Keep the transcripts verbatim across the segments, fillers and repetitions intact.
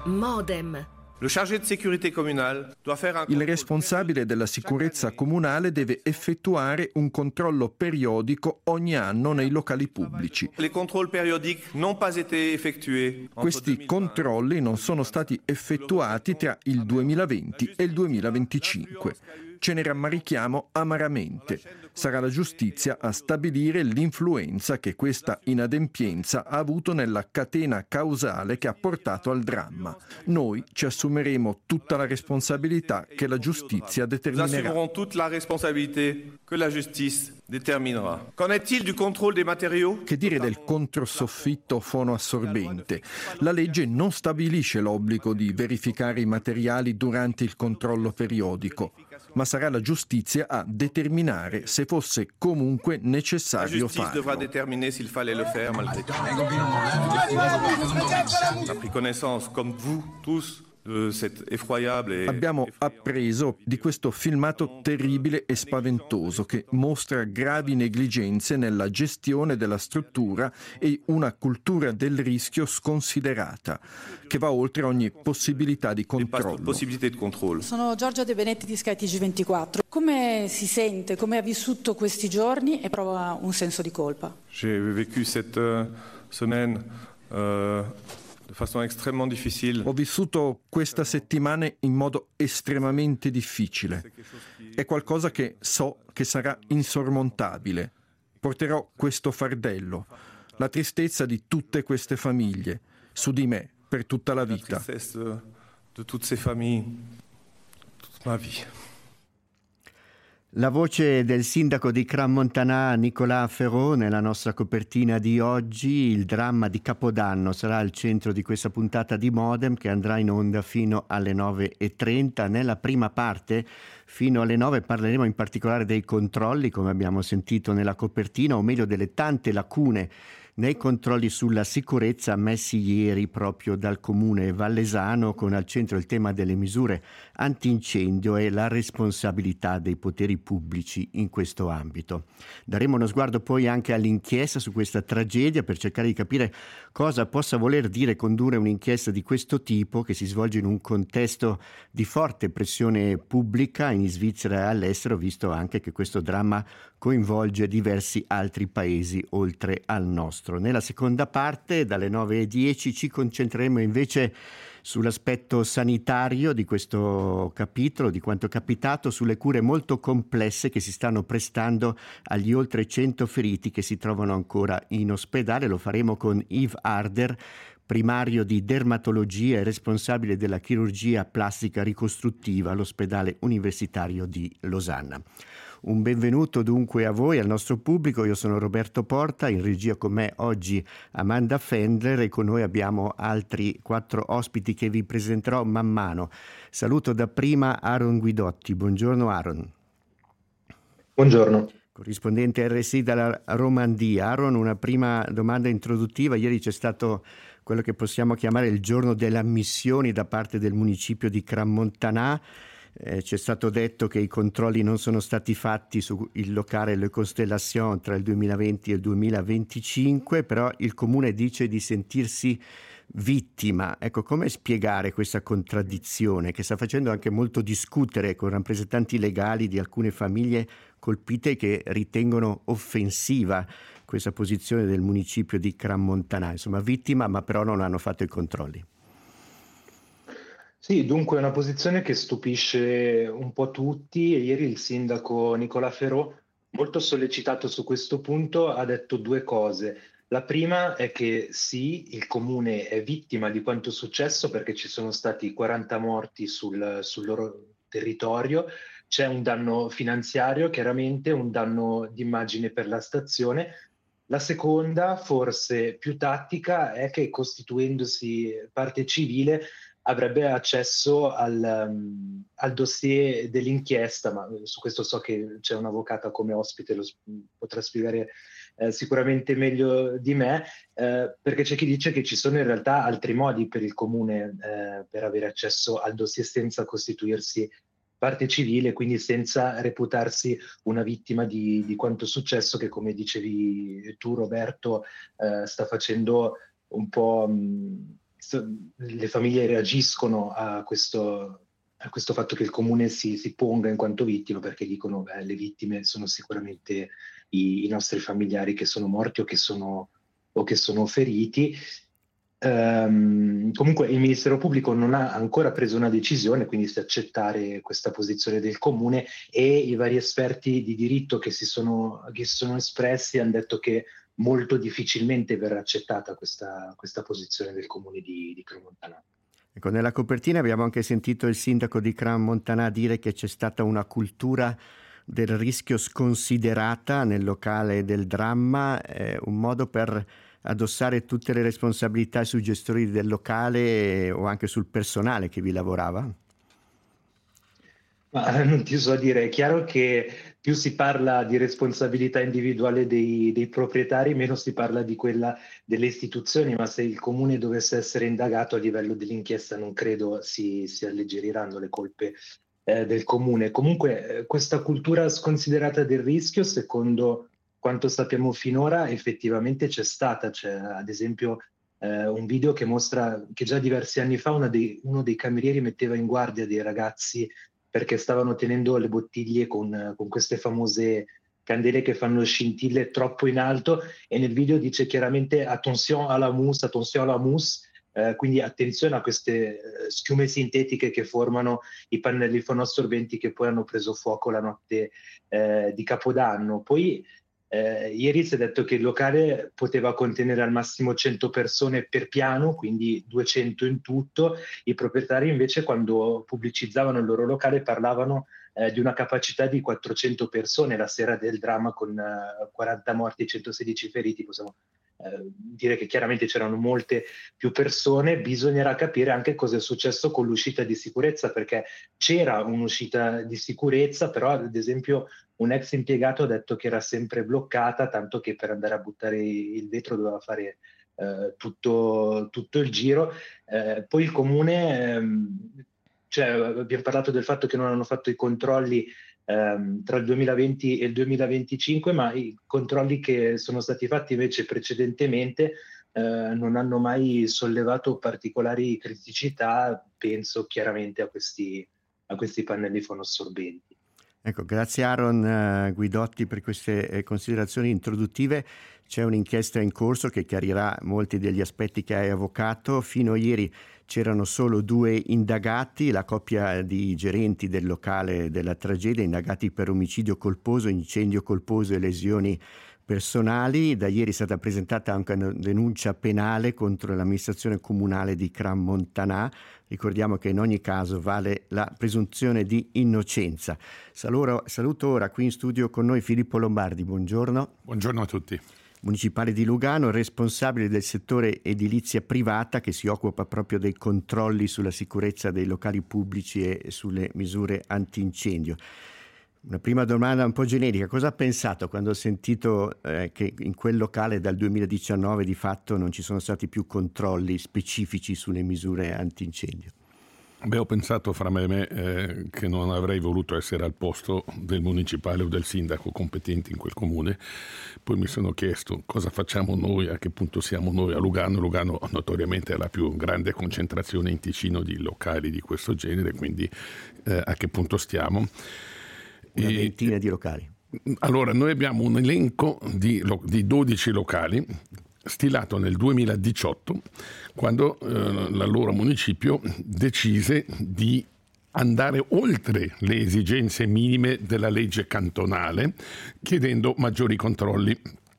Modem. Il responsabile della sicurezza comunale deve effettuare un controllo periodico ogni anno nei locali pubblici. Questi controlli non sono stati effettuati tra il duemilaventi e il duemilaventicinque. Ce ne rammarichiamo amaramente. Sarà la giustizia a stabilire l'influenza che questa inadempienza ha avuto nella catena causale che ha portato al dramma. Noi ci assumeremo tutta la responsabilità che la giustizia determinerà. Che dire del controsoffitto fonoassorbente? La legge non stabilisce l'obbligo di verificare i materiali durante il controllo periodico, ma sarà la giustizia a determinare se fosse comunque necessario farlo. La pris connaissance, comme vous tous, Abbiamo appreso di questo filmato terribile e spaventoso che mostra gravi negligenze nella gestione della struttura e una cultura del rischio sconsiderata, che va oltre ogni possibilità di controllo. Sono Giorgia De Benetti di Sky T G ventiquattro. Come si sente, come ha vissuto questi giorni e prova un senso di colpa? J'ai vécu cette semaine euh... Ho vissuto questa settimana in modo estremamente difficile. È qualcosa che so che sarà insormontabile. Porterò questo fardello, la tristezza di tutte queste famiglie, su di me per tutta la vita. La tristezza di tutte queste famiglie, tutta la vita. La voce del sindaco di Crans-Montana, Nicolas Ferraud, nella nostra copertina di oggi. Il dramma di Capodanno sarà al centro di questa puntata di Modem che andrà in onda fino alle nove e trenta. Nella prima parte, fino alle nove, parleremo in particolare dei controlli, come abbiamo sentito nella copertina, o meglio delle tante lacune nei controlli sulla sicurezza ammessi ieri proprio dal comune vallesano, con al centro il tema delle misure antincendio e la responsabilità dei poteri pubblici in questo ambito. Daremo uno sguardo poi anche all'inchiesta su questa tragedia per cercare di capire cosa possa voler dire condurre un'inchiesta di questo tipo che si svolge in un contesto di forte pressione pubblica in Svizzera e all'estero, visto anche che questo dramma coinvolge diversi altri paesi oltre al nostro. Nella seconda parte, dalle nove e dieci, ci concentreremo invece sull'aspetto sanitario di questo capitolo, di quanto capitato, sulle cure molto complesse che si stanno prestando agli oltre cento feriti che si trovano ancora in ospedale. Lo faremo con Yves Harder, primario di dermatologia e responsabile della chirurgia plastica ricostruttiva all'ospedale universitario di Losanna. Un benvenuto dunque a voi, al nostro pubblico. Io sono Roberto Porta, in regia con me oggi Amanda Fendler e con noi abbiamo altri quattro ospiti che vi presenterò man mano. Saluto dapprima Aaron Guidotti. Buongiorno Aaron. Buongiorno. Corrispondente R S I dalla Romandia. Aaron, una prima domanda introduttiva. Ieri c'è stato quello che possiamo chiamare il giorno delle ammissioni da parte del municipio di Crans-Montana. Eh, ci è stato detto che i controlli non sono stati fatti sul locale Le Constellation tra il duemilaventi e il duemilaventicinque, però il comune dice di sentirsi vittima. Ecco, come spiegare questa contraddizione che sta facendo anche molto discutere con rappresentanti legali di alcune famiglie colpite che ritengono offensiva questa posizione del municipio di Crans-Montana? Insomma, vittima, ma però non hanno fatto i controlli. Sì, dunque è una posizione che stupisce un po' tutti e ieri il sindaco Nicolas Ferraud, molto sollecitato su questo punto, ha detto due cose. La prima è che sì, il comune è vittima di quanto è successo perché ci sono stati quaranta morti sul, sul loro territorio, c'è un danno finanziario, chiaramente un danno d'immagine per la stazione. La seconda, forse più tattica, è che costituendosi parte civile avrebbe accesso al, um, al dossier dell'inchiesta, ma su questo so che c'è un'avvocata come ospite, lo potrà spiegare eh, sicuramente meglio di me, eh, perché c'è chi dice che ci sono in realtà altri modi per il comune eh, per avere accesso al dossier senza costituirsi parte civile, quindi senza reputarsi una vittima di, di quanto è successo, che come dicevi tu Roberto eh, sta facendo un po' mh, le famiglie reagiscono a questo, a questo fatto che il comune si, si ponga in quanto vittima, perché dicono che le vittime sono sicuramente i, i nostri familiari che sono morti o che sono, o che sono feriti. Um, comunque il Ministero Pubblico non ha ancora preso una decisione, quindi se accettare questa posizione del comune, e i vari esperti di diritto che si sono, che si sono espressi hanno detto che molto difficilmente verrà accettata questa, questa posizione del comune di, di Crans-Montana. Ecco, nella copertina abbiamo anche sentito il sindaco di Crans-Montana dire che c'è stata una cultura del rischio sconsiderata nel locale del dramma, eh, un modo per addossare tutte le responsabilità sui gestori del locale o anche sul personale che vi lavorava? Ma non ti so dire, è chiaro che più si parla di responsabilità individuale dei, dei proprietari, meno si parla di quella delle istituzioni, ma se il comune dovesse essere indagato a livello dell'inchiesta non credo si, si alleggeriranno le colpe eh, del comune. Comunque eh, questa cultura sconsiderata del rischio, secondo quanto sappiamo finora, effettivamente c'è stata. C'è ad esempio eh, un video che mostra che già diversi anni fa uno dei, uno dei camerieri metteva in guardia dei ragazzi perché stavano tenendo le bottiglie con, con queste famose candele che fanno scintille troppo in alto, e nel video dice chiaramente attenzione alla mousse, attenzione alla mousse, eh, quindi attenzione a queste eh, schiume sintetiche che formano i pannelli fonoassorbenti che poi hanno preso fuoco la notte eh, di Capodanno. Poi Eh, ieri si è detto che il locale poteva contenere al massimo cento persone per piano, quindi duecento in tutto. I proprietari invece, quando pubblicizzavano il loro locale, parlavano eh, di una capacità di quattrocento persone la sera del dramma, con eh, quaranta morti e centosedici feriti. Possiamo eh, dire che chiaramente c'erano molte più persone. Bisognerà capire anche cosa è successo con l'uscita di sicurezza, perché c'era un'uscita di sicurezza, però ad esempio un ex impiegato ha detto che era sempre bloccata, tanto che per andare a buttare il vetro doveva fare eh, tutto, tutto il giro. Eh, poi il comune, ehm, cioè, abbiamo parlato del fatto che non hanno fatto i controlli ehm, tra il duemilaventi e il duemilaventicinque, ma i controlli che sono stati fatti invece precedentemente eh, non hanno mai sollevato particolari criticità. Penso chiaramente a questi, a questi pannelli fonoassorbenti. Ecco, grazie Aaron uh, Guidotti per queste eh, considerazioni introduttive. C'è un'inchiesta in corso che chiarirà molti degli aspetti che hai evocato. Fino a ieri c'erano solo due indagati, la coppia di gerenti del locale della tragedia, indagati per omicidio colposo, incendio colposo e lesioni personali. Da ieri è stata presentata anche una denuncia penale contro l'amministrazione comunale di Crans-Montana. Ricordiamo che in ogni caso vale la presunzione di innocenza. Saluto, saluto ora qui in studio con noi Filippo Lombardi. Buongiorno. Buongiorno a tutti. Municipale di Lugano, responsabile del settore edilizia privata che si occupa proprio dei controlli sulla sicurezza dei locali pubblici e sulle misure antincendio. Una prima domanda un po' generica: cosa ha pensato quando ha sentito eh, che in quel locale dal duemiladiciannove di fatto non ci sono stati più controlli specifici sulle misure antincendio? Beh, ho pensato fra me e me eh, che non avrei voluto essere al posto del municipale o del sindaco competenti in quel comune. Poi mi sono chiesto cosa facciamo noi, a che punto siamo noi a Lugano. Lugano notoriamente è la più grande concentrazione in Ticino di locali di questo genere, quindi eh, a che punto stiamo? Una ventina di locali. Allora, noi abbiamo un elenco di, di dodici locali stilato nel duemiladiciotto, quando eh, l'allora municipio decise di andare oltre le esigenze minime della legge cantonale, chiedendo maggiori controlli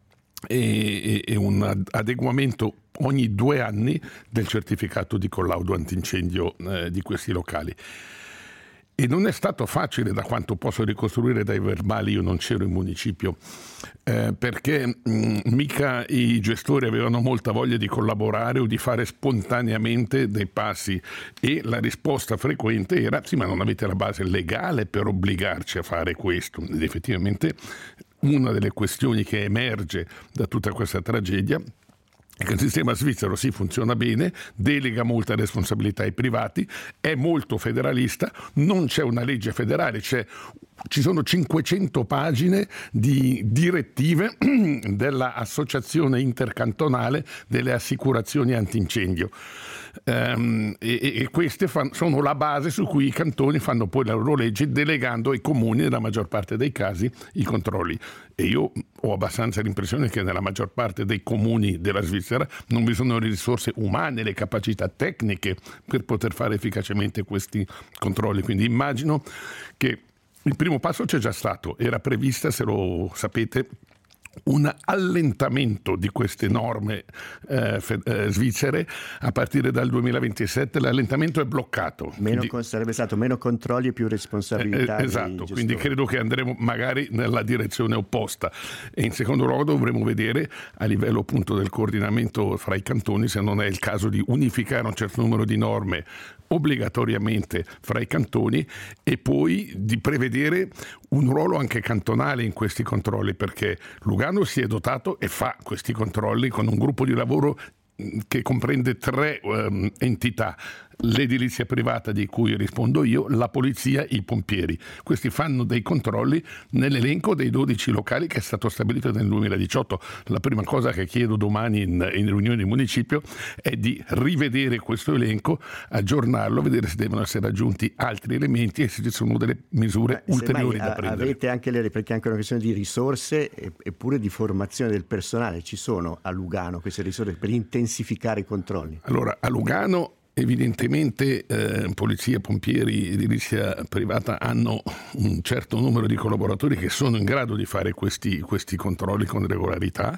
e, e, e un adeguamento ogni due anni del certificato di collaudo antincendio eh, di questi locali. E non è stato facile, da quanto posso ricostruire dai verbali, io non c'ero in municipio, eh, perché mh, mica i gestori avevano molta voglia di collaborare o di fare spontaneamente dei passi, e la risposta frequente era sì, ma non avete la base legale per obbligarci a fare questo. Ed effettivamente una delle questioni che emerge da tutta questa tragedia è che il sistema svizzero sì funziona bene, delega molta responsabilità ai privati, è molto federalista, non c'è una legge federale, c'è, ci sono cinquecento pagine di direttive dell'Associazione Intercantonale delle Assicurazioni Antincendio. ehm, e, e queste fan, sono la base su cui i cantoni fanno poi la loro legge, delegando ai comuni nella maggior parte dei casi i controlli. E io ho abbastanza l'impressione che nella maggior parte dei comuni della Svizzera non vi sono le risorse umane, le capacità tecniche per poter fare efficacemente questi controlli. Quindi immagino che il primo passo c'è già stato, era prevista, se lo sapete, un allentamento di queste norme eh, fe- eh, svizzere a partire dal duemilaventisette. L'allentamento è bloccato. Meno quindi, con, sarebbe stato meno controlli e più responsabilità. Eh, esatto, quindi credo che andremo magari nella direzione opposta. E in secondo luogo dovremo vedere a livello appunto del coordinamento fra i cantoni se non è il caso di unificare un certo numero di norme obbligatoriamente fra i cantoni e poi di prevedere un ruolo anche cantonale in questi controlli, perché Lugano si è dotato e fa questi controlli con un gruppo di lavoro che comprende tre um, entità: l'edilizia privata di cui rispondo io, la polizia, i pompieri. Questi fanno dei controlli nell'elenco dei dodici locali che è stato stabilito nel duemiladiciotto. La prima cosa che chiedo domani in, in riunione di municipio è di rivedere questo elenco, aggiornarlo, vedere se devono essere aggiunti altri elementi e se ci sono delle misure Ma ulteriori da a, prendere. Avete anche le, perché è anche una questione di risorse eppure di formazione del personale. Ci sono a Lugano queste risorse per intensificare i controlli? Allora, a Lugano evidentemente eh, polizia, pompieri, edilizia privata hanno un certo numero di collaboratori che sono in grado di fare questi, questi controlli con regolarità.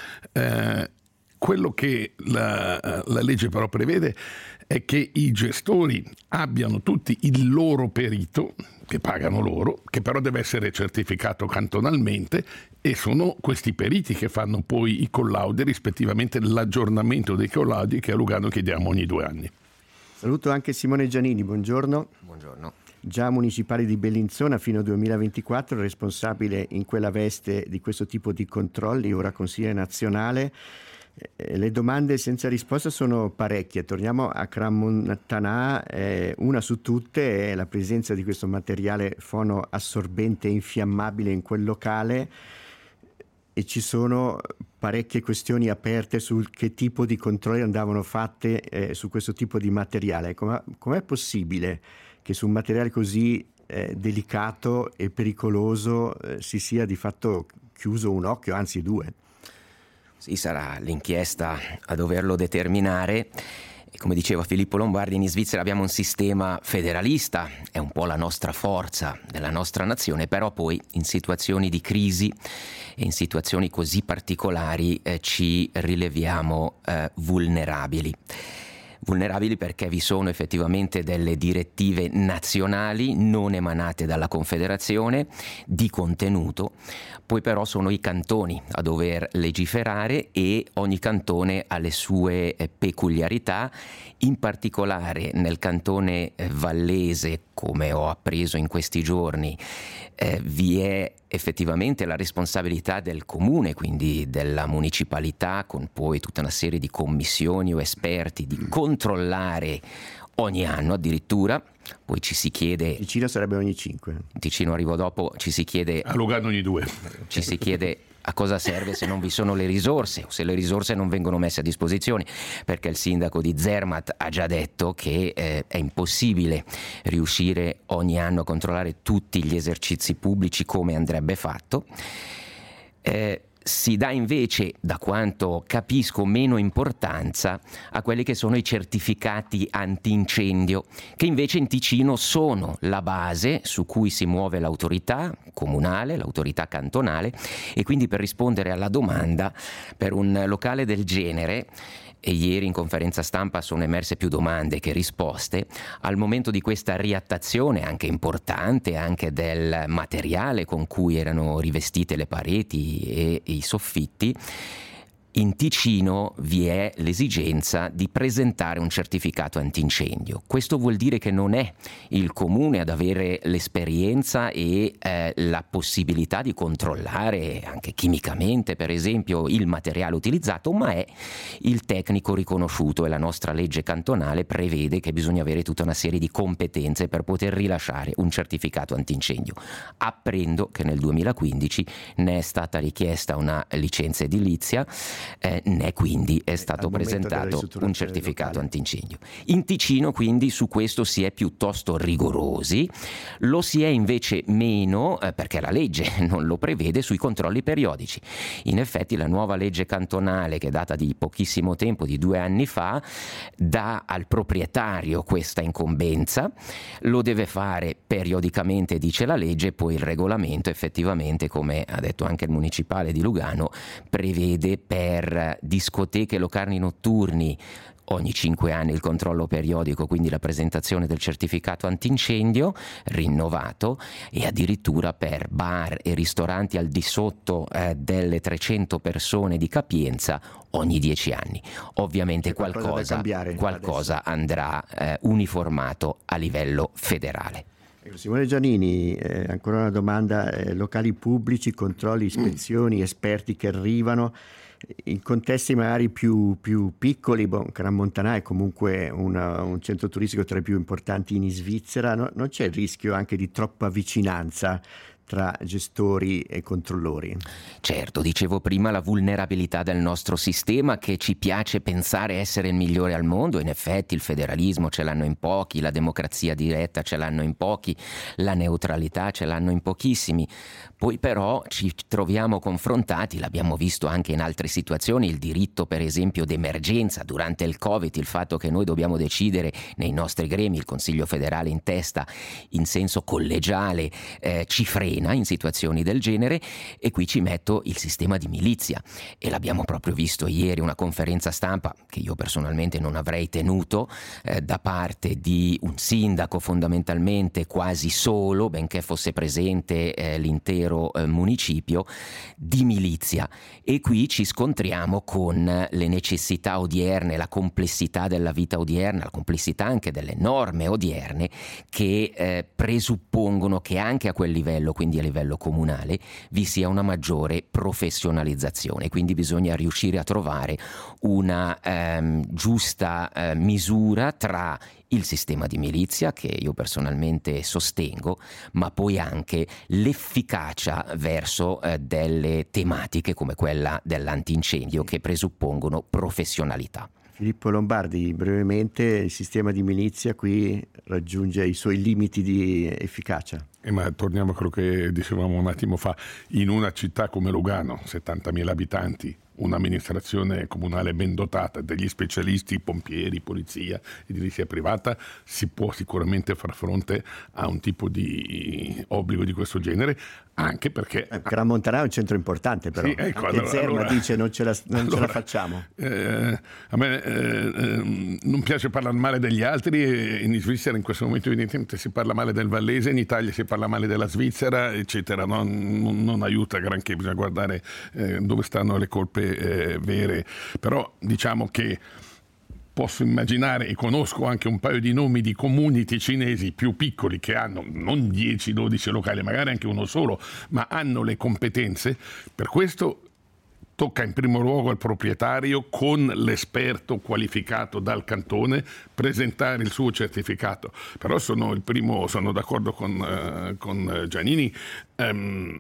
Eh, quello che la, la legge però prevede è che i gestori abbiano tutti il loro perito, che pagano loro, che però deve essere certificato cantonalmente, e sono questi periti che fanno poi i collaudi, rispettivamente l'aggiornamento dei collaudi che a Lugano chiediamo ogni due anni. Saluto anche Simone Giannini, buongiorno. Buongiorno. Già municipale di Bellinzona fino al duemilaventiquattro, responsabile in quella veste di questo tipo di controlli, ora consigliere nazionale. Eh, le domande senza risposta sono parecchie. Torniamo a Crans-Montana. Eh, una su tutte è la presenza di questo materiale fonoassorbente infiammabile in quel locale, e ci sono parecchie questioni aperte sul che tipo di controlli andavano fatte eh, su questo tipo di materiale. Com'è, com'è possibile che su un materiale così eh, delicato e pericoloso eh, si sia di fatto chiuso un occhio, anzi due? Sì, sarà l'inchiesta a doverlo determinare. E come diceva Filippo Lombardi, in Svizzera abbiamo un sistema federalista, è un po' la nostra forza della nostra nazione, però poi in situazioni di crisi e in situazioni così particolari eh, ci rileviamo eh, vulnerabili. Vulnerabili perché vi sono effettivamente delle direttive nazionali non emanate dalla Confederazione di contenuto, poi però sono i cantoni a dover legiferare e ogni cantone ha le sue peculiarità. In particolare nel cantone vallese, come ho appreso in questi giorni, eh, vi è effettivamente la responsabilità del comune, quindi della municipalità, con poi tutta una serie di commissioni o esperti di controllare ogni anno addirittura. Poi ci si chiede, Ticino sarebbe ogni cinque. Ticino arrivo dopo, ci si chiede A Lugano ogni due. ci si chiede a cosa serve se non vi sono le risorse o se le risorse non vengono messe a disposizione, perché il sindaco di Zermatt ha già detto che eh, è impossibile riuscire ogni anno a controllare tutti gli esercizi pubblici come andrebbe fatto. Eh, si dà invece, da quanto capisco, meno importanza a quelli che sono i certificati antincendio, che invece in Ticino sono la base su cui si muove l'autorità comunale, l'autorità cantonale, e quindi per rispondere alla domanda, per un locale del genere, e ieri in conferenza stampa sono emerse più domande che risposte, al momento di questa riattazione anche importante, anche del materiale con cui erano rivestite le pareti e i soffitti, in Ticino vi è l'esigenza di presentare un certificato antincendio. Questo vuol dire che non è il comune ad avere l'esperienza e eh, la possibilità di controllare anche chimicamente, per esempio, il materiale utilizzato, ma è il tecnico riconosciuto, e la nostra legge cantonale prevede che bisogna avere tutta una serie di competenze per poter rilasciare un certificato antincendio. Apprendo che nel duemilaquindici ne è stata richiesta una licenza edilizia eh, né quindi è stato presentato un certificato antincendio. In Ticino quindi su questo si è piuttosto rigorosi, lo si è invece meno eh, perché la legge non lo prevede sui controlli periodici. In effetti la nuova legge cantonale, che è data di pochissimo tempo, di due anni fa, dà al proprietario questa incombenza, lo deve fare periodicamente, dice la legge, poi il regolamento effettivamente, come ha detto anche il municipale di Lugano, prevede per discoteche e locali notturni ogni cinque anni il controllo periodico, quindi la presentazione del certificato antincendio rinnovato, e addirittura per bar e ristoranti al di sotto eh, delle trecento persone di capienza ogni dieci anni. Ovviamente qualcosa, qualcosa andrà eh, uniformato a livello federale. Simone Giannini, eh, ancora una domanda, eh, locali pubblici, controlli, ispezioni, mm. esperti che arrivano in contesti magari più, più piccoli. Bon, Crans-Montana è comunque una, un centro turistico tra i più importanti in Svizzera, no? Non c'è il rischio anche di troppa vicinanza tra gestori e controllori? Certo, dicevo prima la vulnerabilità del nostro sistema, che ci piace pensare essere il migliore al mondo. In effetti il federalismo ce l'hanno in pochi, la democrazia diretta ce l'hanno in pochi, la neutralità ce l'hanno in pochissimi. Poi però ci troviamo confrontati, l'abbiamo visto anche in altre situazioni, il diritto per esempio d'emergenza durante il Covid, il fatto che noi dobbiamo decidere nei nostri gremi, il Consiglio federale in testa, in senso collegiale, eh, ci frena in situazioni del genere, e qui ci metto il sistema di milizia, e l'abbiamo proprio visto ieri, una conferenza stampa che io personalmente non avrei tenuto eh, da parte di un sindaco fondamentalmente quasi solo, benché fosse presente eh, l'intero eh, municipio, di milizia. E qui ci scontriamo con le necessità odierne, la complessità della vita odierna, la complessità anche delle norme odierne, che eh, presuppongono che anche a quel livello, quindi a livello comunale, vi sia una maggiore professionalizzazione. Quindi bisogna riuscire a trovare una ehm, giusta eh, misura tra il sistema di milizia, che io personalmente sostengo, ma poi anche l'efficacia verso eh, delle tematiche come quella dell'antincendio, che presuppongono professionalità. Filippo Lombardi, brevemente, il sistema di milizia qui raggiunge i suoi limiti di efficacia. Eh, ma torniamo a quello che dicevamo un attimo fa, in una città come Lugano, settantamila abitanti, un'amministrazione comunale ben dotata, degli specialisti, pompieri, polizia, edilizia privata, si può sicuramente far fronte a un tipo di obbligo di questo genere, anche perché... Eh, Crans-Montana è un centro importante, però. Sì, ecco, anche allora, Zerma allora, dice non ce la, non allora, ce la facciamo. Eh, a me eh, non piace parlare male degli altri, e in Svizzera in questo momento evidentemente si parla male del Vallese, in Italia si parla male della Svizzera, eccetera. Non, non, non aiuta granché, bisogna guardare eh, dove stanno le colpe eh, vere. Però diciamo che posso immaginare, e conosco anche un paio di nomi di comuni ticinesi più piccoli che hanno non dieci dodici locali, magari anche uno solo, ma hanno le competenze. Per questo tocca in primo luogo al proprietario, con l'esperto qualificato dal cantone, presentare il suo certificato. Però sono il primo, sono d'accordo con, uh, con Giannini. Um,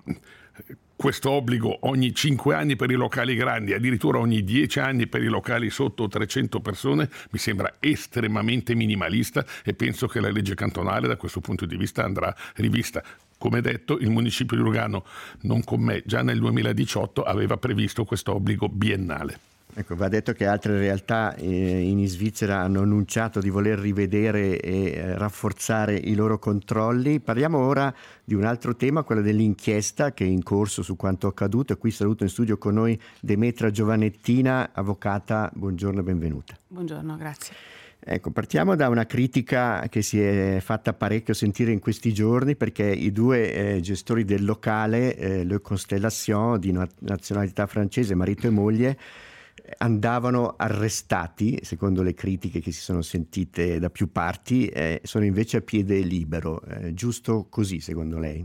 questo obbligo ogni cinque anni per i locali grandi, addirittura ogni dieci anni per i locali sotto trecento persone, mi sembra estremamente minimalista, e penso che la legge cantonale da questo punto di vista andrà rivista. Come detto, il municipio di Lugano, non con me, già nel duemiladiciotto aveva previsto questo obbligo biennale. Ecco, va detto che altre realtà eh, in Svizzera hanno annunciato di voler rivedere e eh, rafforzare i loro controlli. Parliamo ora di un altro tema, quello dell'inchiesta che è in corso su quanto accaduto. E qui saluto in studio con noi Demetra Giovanettina, avvocata. Buongiorno e benvenuta. Buongiorno, grazie. Ecco, partiamo da una critica che si è fatta parecchio sentire in questi giorni, perché i due eh, gestori del locale, eh, Le Constellation, di nazionalità francese, marito e moglie, andavano arrestati, secondo le critiche che si sono sentite da più parti, eh, sono invece a piede libero. Eh, giusto così, secondo lei?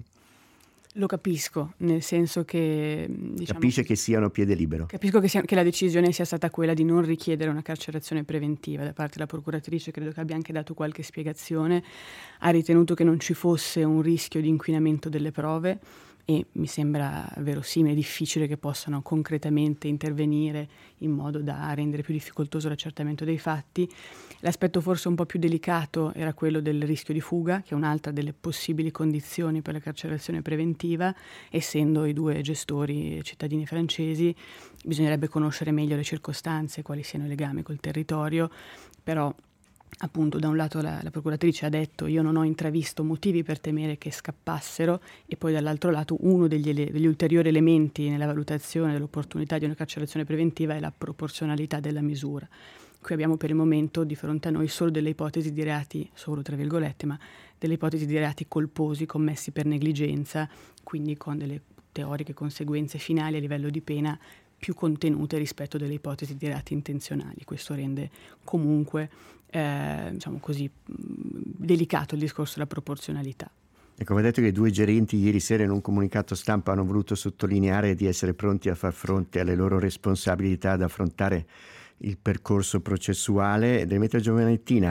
Lo capisco, nel senso che... Diciamo, capisce che siano a piede libero? Capisco che, sia, che la decisione sia stata quella di non richiedere una carcerazione preventiva da parte della procuratrice, credo che abbia anche dato qualche spiegazione, ha ritenuto che non ci fosse un rischio di inquinamento delle prove, e mi sembra verosimile, difficile che possano concretamente intervenire in modo da rendere più difficoltoso l'accertamento dei fatti. L'aspetto forse un po' più delicato era quello del rischio di fuga, che è un'altra delle possibili condizioni per la carcerazione preventiva. Essendo i due gestori cittadini francesi, bisognerebbe conoscere meglio le circostanze, quali siano i legami col territorio, però appunto da un lato la, la procuratrice ha detto io non ho intravisto motivi per temere che scappassero, e poi dall'altro lato uno degli, ele- degli ulteriori elementi nella valutazione dell'opportunità di una carcerazione preventiva è la proporzionalità della misura. Qui abbiamo per il momento di fronte a noi solo delle ipotesi di reati, solo tra virgolette, ma delle ipotesi di reati colposi commessi per negligenza, quindi con delle teoriche conseguenze finali a livello di pena più contenute rispetto delle ipotesi di reati intenzionali. Questo rende comunque eh, diciamo così delicato il discorso della proporzionalità. Ecco, va detto che i due gerenti ieri sera in un comunicato stampa hanno voluto sottolineare di essere pronti a far fronte alle loro responsabilità ad affrontare il percorso processuale. Demetria Giovanettina,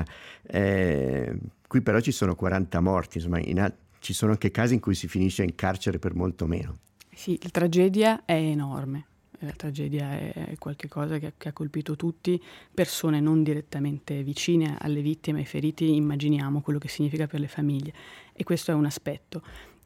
eh, qui però ci sono quaranta morti, insomma in, ci sono anche casi in cui si finisce in carcere per molto meno. Sì, la tragedia è enorme. La tragedia è qualcosa che, che ha colpito tutti, persone non direttamente vicine alle vittime e ai feriti, immaginiamo quello che significa per le famiglie, e questo è un aspetto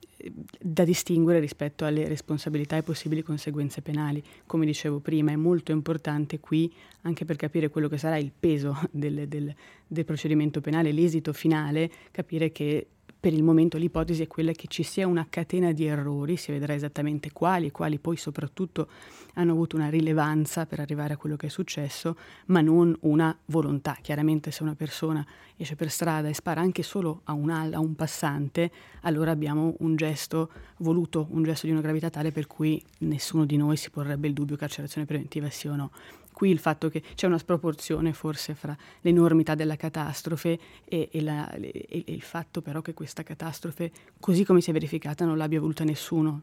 da distinguere rispetto alle responsabilità e possibili conseguenze penali. Come dicevo prima, è molto importante qui, anche per capire quello che sarà il peso del, del, del procedimento penale, l'esito finale, capire che per il momento l'ipotesi è quella che ci sia una catena di errori, si vedrà esattamente quali e quali poi soprattutto hanno avuto una rilevanza per arrivare a quello che è successo, ma non una volontà. Chiaramente se una persona esce per strada e spara anche solo a un, a un passante, allora abbiamo un gesto voluto, un gesto di una gravità tale per cui nessuno di noi si porrebbe il dubbio che carcerazione preventiva sia o no. Qui il fatto che c'è una sproporzione forse fra l'enormità della catastrofe e, e, la, e, e il fatto però che questa catastrofe, così come si è verificata, non l'abbia voluta nessuno.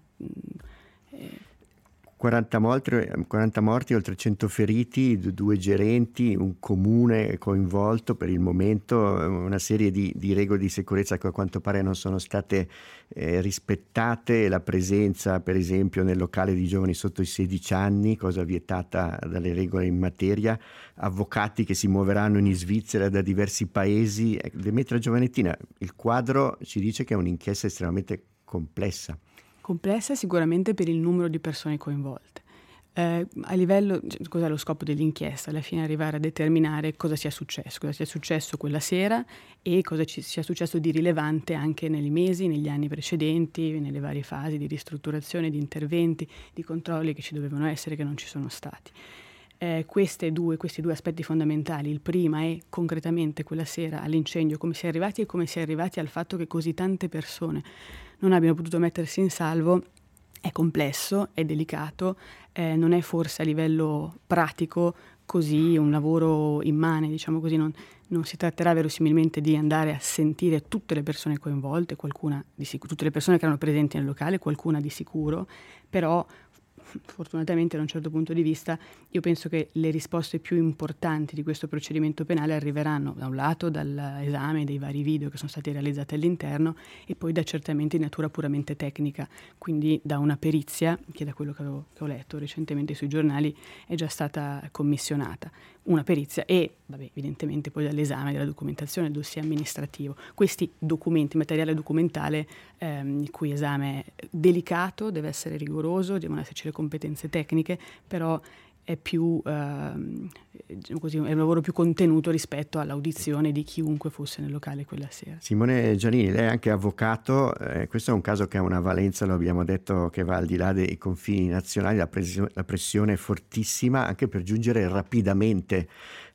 Eh, quaranta morti, quaranta morti, oltre cento feriti, due gerenti, un comune coinvolto per il momento, una serie di, di regole di sicurezza che a quanto pare non sono state eh, rispettate, la presenza per esempio nel locale di giovani sotto i sedici anni, cosa vietata dalle regole in materia, avvocati che si muoveranno in Svizzera da diversi paesi. Demetria Giovanettina, il quadro ci dice che è un'inchiesta estremamente complessa. Complessa sicuramente per il numero di persone coinvolte. Eh, a livello, cioè, cos'è lo scopo dell'inchiesta? Alla fine arrivare a determinare cosa sia successo, cosa sia successo quella sera e cosa ci sia successo di rilevante anche nei mesi, negli anni precedenti, nelle varie fasi di ristrutturazione, di interventi, di controlli che ci dovevano essere, che non ci sono stati. Eh, queste due, questi due aspetti fondamentali, il prima è concretamente quella sera all'incendio, come si è arrivati e come si è arrivati al fatto che così tante persone non abbiano potuto mettersi in salvo, è complesso, è delicato, eh, non è forse a livello pratico così un lavoro immane, diciamo così, non, non si tratterà verosimilmente di andare a sentire tutte le persone coinvolte, qualcuna di sicuro, tutte le persone che erano presenti nel locale, qualcuna di sicuro, però fortunatamente da un certo punto di vista io penso che le risposte più importanti di questo procedimento penale arriveranno da un lato dall'esame dei vari video che sono stati realizzati all'interno e poi da accertamenti di natura puramente tecnica, quindi da una perizia che da quello che ho, che ho letto recentemente sui giornali è già stata commissionata, una perizia e vabbè, evidentemente poi dall'esame della documentazione, del dossier amministrativo. Questi documenti, materiale documentale, ehm, il cui esame è delicato, deve essere rigoroso, devono esserci le competenze tecniche, però è più ehm, diciamo così, è un lavoro più contenuto rispetto all'audizione di chiunque fosse nel locale quella sera. Simone Giannini, lei è anche avvocato, eh, questo è un caso che ha una valenza, lo abbiamo detto, che va al di là dei confini nazionali, la, pressione, la pressione è fortissima anche per giungere rapidamente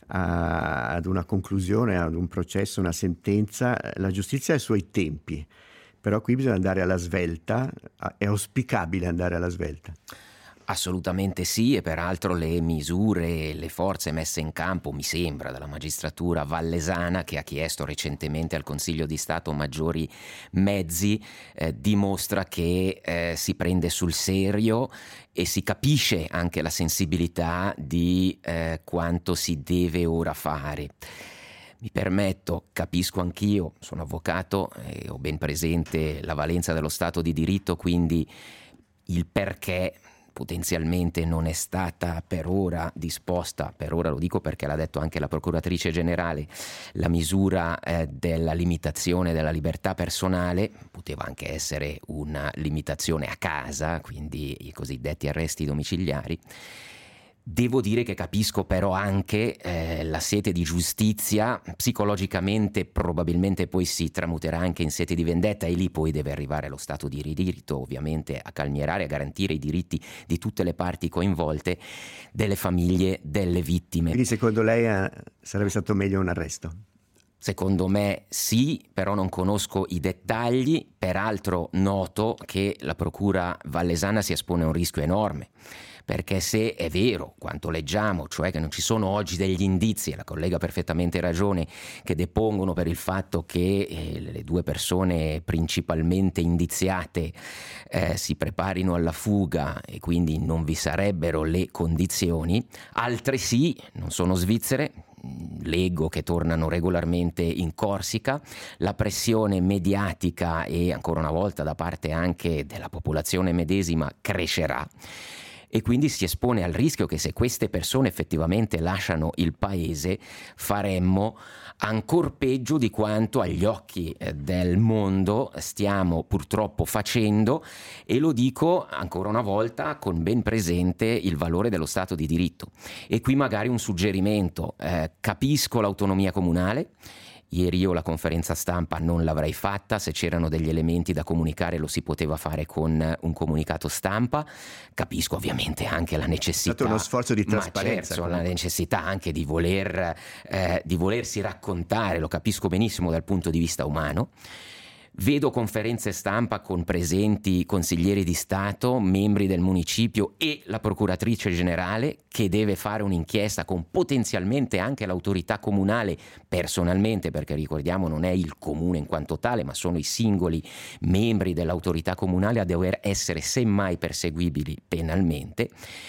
a, ad una conclusione, ad un processo, una sentenza. La giustizia ha i suoi tempi, però qui bisogna andare alla svelta, è auspicabile andare alla svelta. Assolutamente sì, e peraltro le misure, le forze messe in campo, mi sembra, dalla magistratura vallesana, che ha chiesto recentemente al Consiglio di Stato maggiori mezzi, eh, dimostra che eh, si prende sul serio e si capisce anche la sensibilità di eh, quanto si deve ora fare. Mi permetto, capisco anch'io, sono avvocato e ho ben presente la valenza dello Stato di diritto, quindi il perché potenzialmente non è stata per ora disposta, per ora lo dico perché l'ha detto anche la Procuratrice Generale, la misura eh, della limitazione della libertà personale, poteva anche essere una limitazione a casa, quindi i cosiddetti arresti domiciliari. Devo dire che capisco però anche eh, la sete di giustizia, psicologicamente probabilmente poi si tramuterà anche in sete di vendetta, e lì poi deve arrivare lo Stato di diritto ovviamente a calmierare, a garantire i diritti di tutte le parti coinvolte, delle famiglie, delle vittime. Quindi secondo lei eh, sarebbe stato meglio un arresto? Secondo me sì, però non conosco i dettagli, peraltro noto che la Procura Vallesana si espone a un rischio enorme. Perché se è vero quanto leggiamo, cioè che non ci sono oggi degli indizi, e la collega ha perfettamente ragione, che depongono per il fatto che eh, le due persone principalmente indiziate eh, si preparino alla fuga e quindi non vi sarebbero le condizioni, altre sì, non sono svizzere, leggo che tornano regolarmente in Corsica, la pressione mediatica e ancora una volta da parte anche della popolazione medesima crescerà. E quindi si espone al rischio che se queste persone effettivamente lasciano il paese faremmo ancor peggio di quanto agli occhi del mondo stiamo purtroppo facendo, e lo dico ancora una volta con ben presente il valore dello Stato di diritto. E qui magari un suggerimento, eh, capisco l'autonomia comunale. Ieri io la conferenza stampa non l'avrei fatta, se c'erano degli elementi da comunicare lo si poteva fare con un comunicato stampa. Capisco ovviamente anche la necessità, è stato uno sforzo di trasparenza, certo, la necessità anche di voler eh, di volersi raccontare, lo capisco benissimo dal punto di vista umano. Vedo conferenze stampa con presenti consiglieri di Stato, membri del municipio e la Procuratrice Generale, che deve fare un'inchiesta con potenzialmente anche l'autorità comunale personalmente, perché ricordiamo non è il comune in quanto tale, ma sono i singoli membri dell'autorità comunale a dover essere semmai perseguibili penalmente.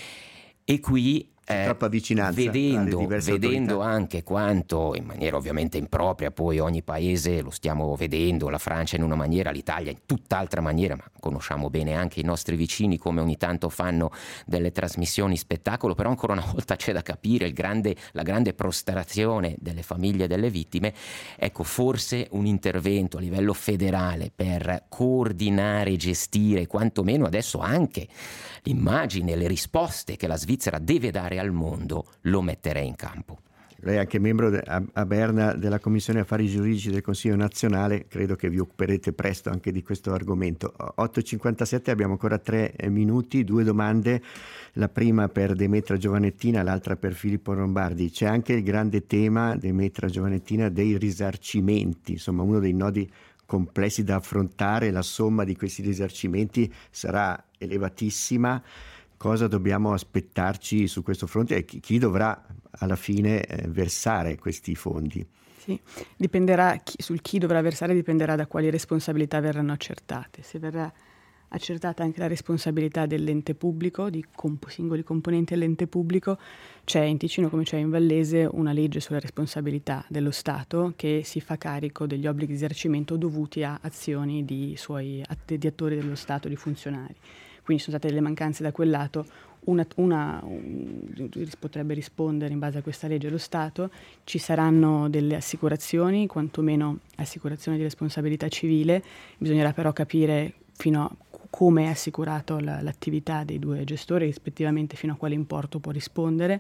E qui Eh, troppa vicinanza vedendo, vedendo anche quanto in maniera ovviamente impropria, poi ogni paese lo stiamo vedendo, la Francia in una maniera, l'Italia in tutt'altra maniera, ma conosciamo bene anche i nostri vicini come ogni tanto fanno delle trasmissioni spettacolo, però ancora una volta c'è da capire il grande, la grande prostrazione delle famiglie delle vittime. Ecco, forse un intervento a livello federale per coordinare e gestire quantomeno adesso anche l'immagine, le risposte che la Svizzera deve dare al mondo, lo metterei in campo. Lei è anche membro de, a, a Berna della Commissione Affari Giuridici del Consiglio Nazionale, credo che vi occuperete presto anche di questo argomento. otto e cinquantasette, abbiamo ancora tre minuti, due domande, la prima per Demetra Giovanettina, l'altra per Filippo Lombardi. C'è anche il grande tema, Demetra Giovanettina, dei risarcimenti, insomma uno dei nodi complessi da affrontare, la somma di questi risarcimenti sarà elevatissima. Cosa dobbiamo aspettarci su questo fronte e chi, chi dovrà alla fine eh, versare questi fondi? Sì, dipenderà chi, sul chi dovrà versare dipenderà da quali responsabilità verranno accertate. Se verrà accertata anche la responsabilità dell'ente pubblico, di comp- singoli componenti dell'ente pubblico, c'è in Ticino come c'è in Vallese una legge sulla responsabilità dello Stato che si fa carico degli obblighi di risarcimento dovuti a azioni di suoi di attori dello Stato, di funzionari. Quindi sono state delle mancanze da quel lato, una, una un, potrebbe rispondere in base a questa legge lo Stato, ci saranno delle assicurazioni, quantomeno assicurazioni di responsabilità civile, bisognerà però capire fino a come è assicurato la, l'attività dei due gestori, rispettivamente fino a quale importo può rispondere.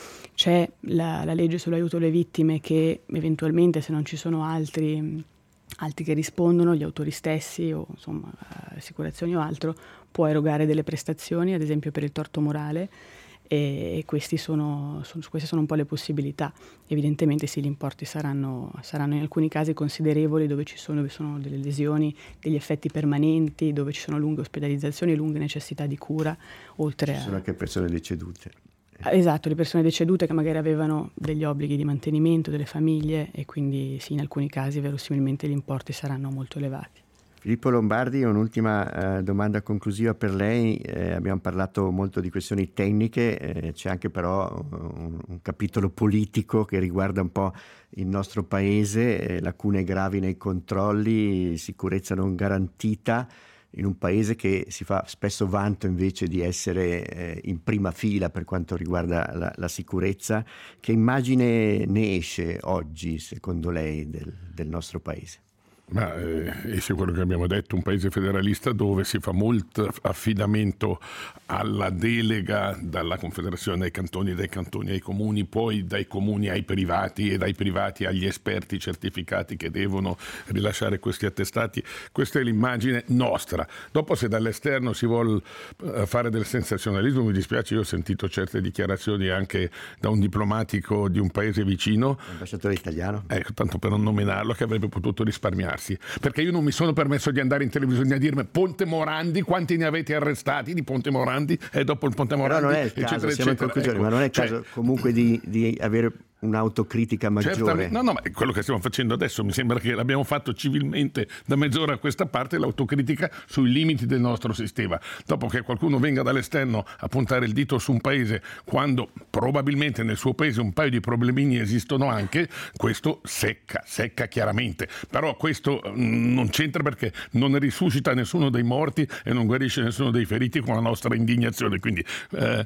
C'è la, la legge sull'aiuto alle vittime che eventualmente, se non ci sono altri, altri che rispondono, gli autori stessi o insomma assicurazioni o altro, può erogare delle prestazioni, ad esempio per il torto morale, e, e questi sono, sono, queste sono un po' le possibilità. Evidentemente sì, gli importi saranno, saranno in alcuni casi considerevoli, dove ci sono, dove sono delle lesioni, degli effetti permanenti, dove ci sono lunghe ospedalizzazioni, lunghe necessità di cura, oltre a... Ci sono anche persone decedute. Esatto, le persone decedute che magari avevano degli obblighi di mantenimento delle famiglie, e quindi sì, in alcuni casi verosimilmente gli importi saranno molto elevati. Filippo Lombardi, un'ultima eh, domanda conclusiva per lei. Eh, abbiamo parlato molto di questioni tecniche, eh, c'è anche però un, un capitolo politico che riguarda un po' il nostro paese, eh, lacune gravi nei controlli, sicurezza non garantita, in un paese che si fa spesso vanto invece di essere eh, in prima fila per quanto riguarda la, la sicurezza. Che immagine ne esce oggi, secondo lei, del, del nostro paese? Ma eh, esce quello che abbiamo detto, un paese federalista dove si fa molto affidamento alla delega dalla Confederazione dai cantoni, dai cantoni ai comuni, poi dai comuni ai privati e dai privati agli esperti certificati che devono rilasciare questi attestati. Questa è l'immagine nostra. Dopo, se dall'esterno si vuole fare del sensazionalismo, mi dispiace, io ho sentito certe dichiarazioni anche da un diplomatico di un paese vicino, ambasciatore italiano, ecco, tanto per non nominarlo, che avrebbe potuto risparmiarsi. Perché io non mi sono permesso di andare in televisione a dirmi Ponte Morandi, quanti ne avete arrestati di Ponte Morandi e dopo il Ponte Morandi, però non è il caso, eccetera, siamo eccetera. in conclusione, Ecco, ma non è il cioè, caso comunque di, di avere un'autocritica maggiore. Certamente, no, no, ma è quello che stiamo facendo adesso. Mi sembra che l'abbiamo fatto civilmente da mezz'ora a questa parte, l'autocritica sui limiti del nostro sistema. Dopo che qualcuno venga dall'esterno a puntare il dito su un paese quando probabilmente nel suo paese un paio di problemini esistono anche, questo secca, secca chiaramente. Però questo mh, non c'entra, perché non risuscita nessuno dei morti e non guarisce nessuno dei feriti con la nostra indignazione. Quindi eh,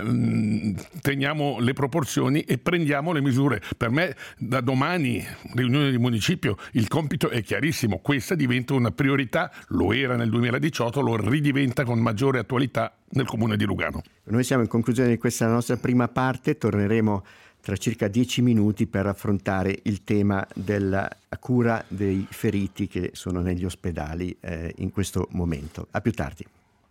eh, teniamo le proporzioni e prendiamo le misure. Per me da domani, riunione di municipio, il compito è chiarissimo, questa diventa una priorità, lo era nel duemiladiciotto, lo ridiventa con maggiore attualità nel comune di Lugano. Noi siamo in conclusione di questa nostra prima parte, torneremo tra circa dieci minuti per affrontare il tema della cura dei feriti che sono negli ospedali eh, in questo momento. A più tardi.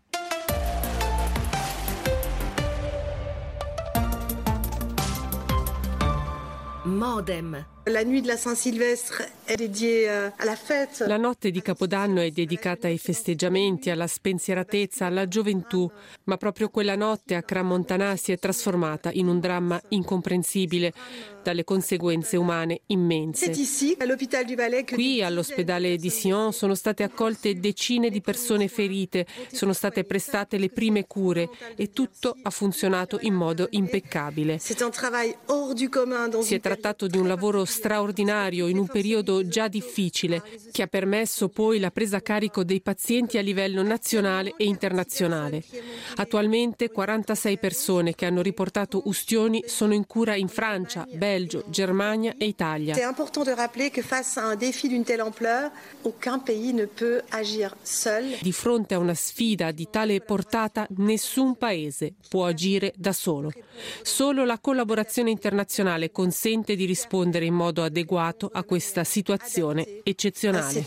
Modem. La nuit de la Saint-Sylvestre è dédiée alla fête. La notte di Capodanno è dedicata ai festeggiamenti, alla spensieratezza, alla gioventù, ma proprio quella notte a Crans-Montana si è trasformata in un dramma incomprensibile, dalle conseguenze umane immense. Qui all'ospedale di Sion sono state accolte decine di persone ferite, sono state prestate le prime cure e tutto ha funzionato in modo impeccabile. Si è trattato di un lavoro straordinario in un periodo già difficile, che ha permesso poi la presa a carico dei pazienti a livello nazionale e internazionale. Attualmente quarantasei persone che hanno riportato ustioni sono in cura in Francia, Belgio, Germania e Italia. È importante rappeler che face a un défi d'une telle ampleur, aucun pays ne peut agir seul. Di fronte a una sfida di tale portata, nessun paese può agire da solo. Solo la collaborazione internazionale consente di rispondere in modo adeguato a questa situazione eccezionale.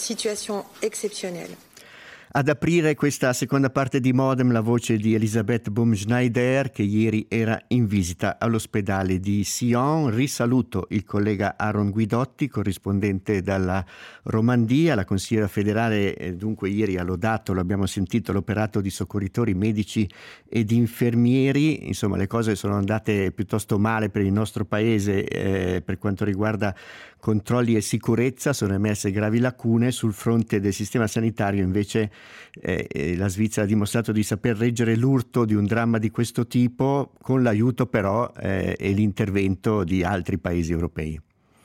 Ad aprire questa seconda parte di Modem la voce di Elisabeth Baumschneider, che ieri era in visita all'ospedale di Sion. Risaluto il collega Aaron Guidotti, corrispondente dalla Romandia. La consigliera federale eh, dunque ieri ha lodato, lo abbiamo sentito, l'operato di soccorritori, medici ed infermieri. Insomma, le cose sono andate piuttosto male per il nostro paese eh, per quanto riguarda controlli e sicurezza. Sono emerse gravi lacune sul fronte del sistema sanitario. Invece eh, la Svizzera ha dimostrato di saper reggere l'urto di un dramma di questo tipo, con l'aiuto però eh, e l'intervento di altri paesi europei.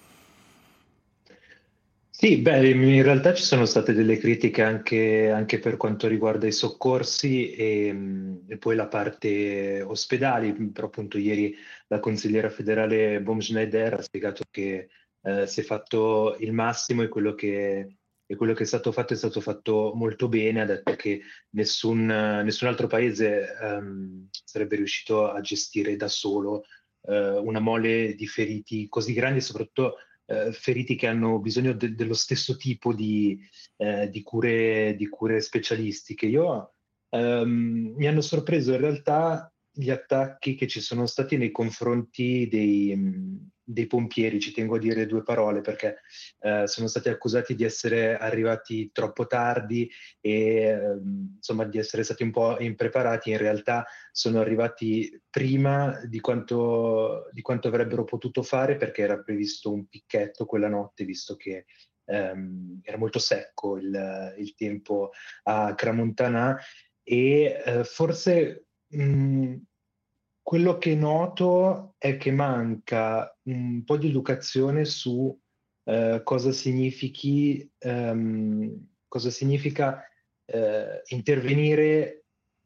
Sì, beh, in realtà ci sono state delle critiche anche, anche per quanto riguarda i soccorsi e, e poi la parte ospedali, però appunto ieri la consigliera federale Baumschneider ha spiegato che eh, si è fatto il massimo e quello che, e quello che è stato fatto è stato fatto molto bene. Ha detto che nessun, nessun altro paese um, sarebbe riuscito a gestire da solo uh, una mole di feriti così grandi e soprattutto Uh, feriti che hanno bisogno de- dello stesso tipo di, uh, di, cure, di cure specialistiche. Io um, mi hanno sorpreso in realtà gli attacchi che ci sono stati nei confronti dei, um, dei pompieri. Ci tengo a dire due parole perché uh, sono stati accusati di essere arrivati troppo tardi e um, insomma di essere stati un po' impreparati. In realtà sono arrivati prima di quanto, di quanto avrebbero potuto fare, perché era previsto un picchetto quella notte, visto che ehm, era molto secco il, il tempo a Crans-Montana e eh, forse mh, quello che noto è che manca un po' di educazione su eh, cosa significhi, ehm, cosa significa eh, intervenire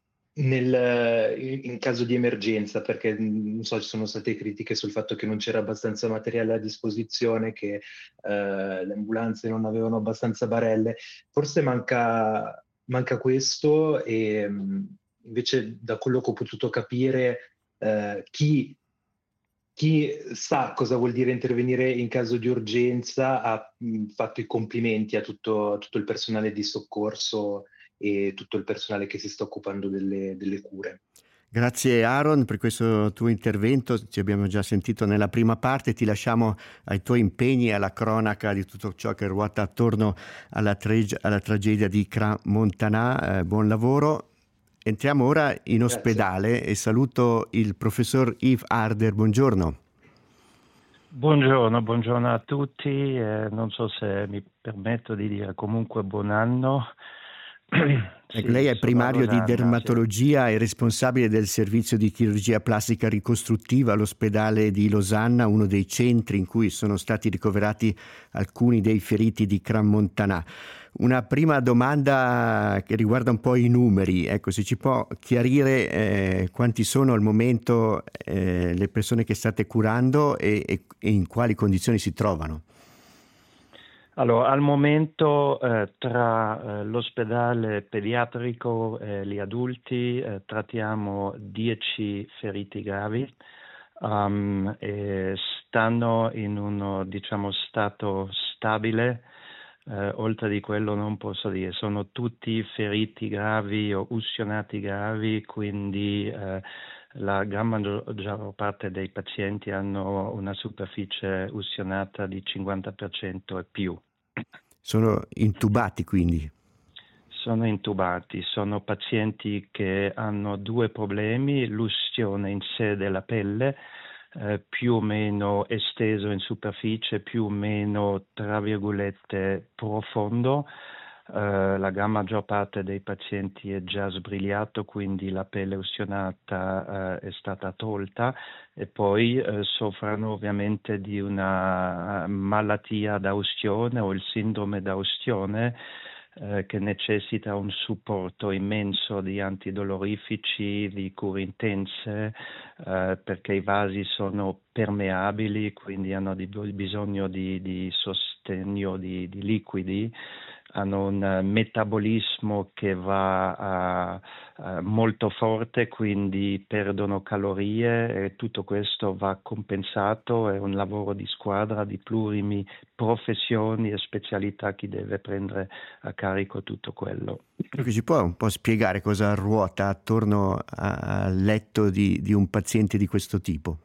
nel, in caso di emergenza, perché non so, ci sono state critiche sul fatto che non c'era abbastanza materiale a disposizione, che eh, le ambulanze non avevano abbastanza barelle. Forse manca, manca questo e mh, invece da quello che ho potuto capire eh, chi, chi sa cosa vuol dire intervenire in caso di urgenza ha mh, fatto i complimenti a tutto, a tutto il personale di soccorso e tutto il personale che si sta occupando delle, delle cure. Grazie Aaron per questo tuo intervento, ci abbiamo già sentito nella prima parte, ti lasciamo ai tuoi impegni e alla cronaca di tutto ciò che ruota attorno alla, trage- alla tragedia di Crans-Montana, eh, buon lavoro. Entriamo ora in ospedale. Grazie. E saluto il professor Yves Harder, buongiorno. Buongiorno, buongiorno a tutti, eh, non so se mi permetto di dire comunque buon anno. Ecco, lei è primario di dermatologia e responsabile del servizio di chirurgia plastica ricostruttiva all'ospedale di Losanna, uno dei centri in cui sono stati ricoverati alcuni dei feriti di Crans-Montana. Una prima domanda che riguarda un po' i numeri, ecco, se ci può chiarire eh, quanti sono al momento eh, le persone che state curando e, e, e in quali condizioni si trovano? Allora, al momento eh, tra eh, l'ospedale pediatrico e gli adulti eh, trattiamo dieci feriti gravi um, e stanno in uno, diciamo, stato stabile. Eh, oltre di quello non posso dire, sono tutti feriti gravi o ustionati gravi, quindi eh, la gran maggior parte dei pazienti hanno una superficie ustionata di cinquanta per cento e più. Sono intubati quindi? Sono intubati, sono pazienti che hanno due problemi, l'ustione in sé della pelle, eh, più o meno esteso in superficie, più o meno tra virgolette profondo. Uh, la gran maggior parte dei pazienti è già sbrigliato, quindi la pelle ustionata uh, è stata tolta e poi uh, soffrono ovviamente di una malattia da ustione o il sindrome da ustione uh, che necessita un supporto immenso di antidolorifici, di cure intense, uh, perché i vasi sono permeabili, quindi hanno di, bisogno di, di sostegno di, di liquidi. Hanno un metabolismo che va a, a molto forte, quindi perdono calorie e tutto questo va compensato. È un lavoro di squadra, di plurimi professioni e specialità chi deve prendere a carico tutto quello. Ci può un po' spiegare cosa ruota attorno al letto di, di un paziente di questo tipo?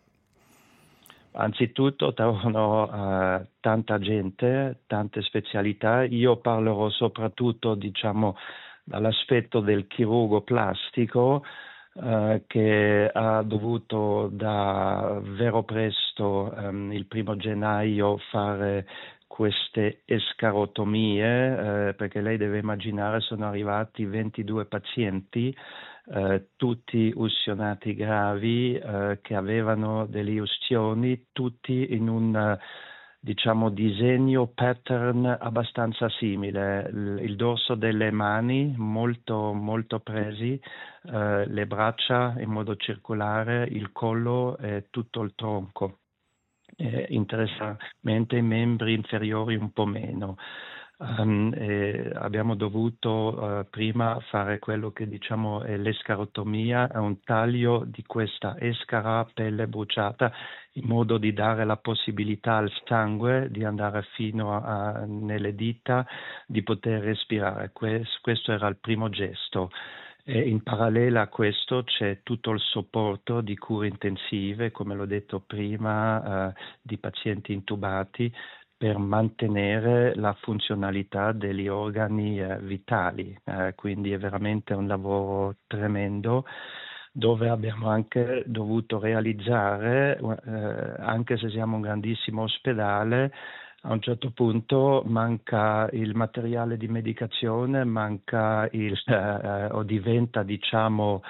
Anzitutto trovano uh, tanta gente, tante specialità. Io parlerò soprattutto, diciamo, dall'aspetto del chirurgo plastico uh, che ha dovuto da vero presto, um, il primo gennaio, fare queste escarotomie, eh, perché lei deve immaginare sono arrivati ventidue pazienti, eh, tutti ustionati gravi, eh, che avevano delle ustioni, tutti in un, diciamo, disegno, pattern abbastanza simile. Il, il dorso delle mani molto, molto presi, eh, le braccia in modo circolare, il collo e tutto il tronco. Eh, interessantemente i membri inferiori un po' meno. Um, eh, abbiamo dovuto uh, prima fare quello che diciamo è l'escarotomia, è un taglio di questa escara, pelle bruciata, in modo di dare la possibilità al sangue di andare fino a, a, nelle dita, di poter respirare. Questo, questo era il primo gesto. E in parallelo a questo c'è tutto il supporto di cure intensive, come l'ho detto prima, eh, di pazienti intubati per mantenere la funzionalità degli organi eh, vitali. Eh, quindi è veramente un lavoro tremendo dove abbiamo anche dovuto realizzare, eh, anche se siamo un grandissimo ospedale, a un certo punto manca il materiale di medicazione, manca il, eh, o diventa diciamo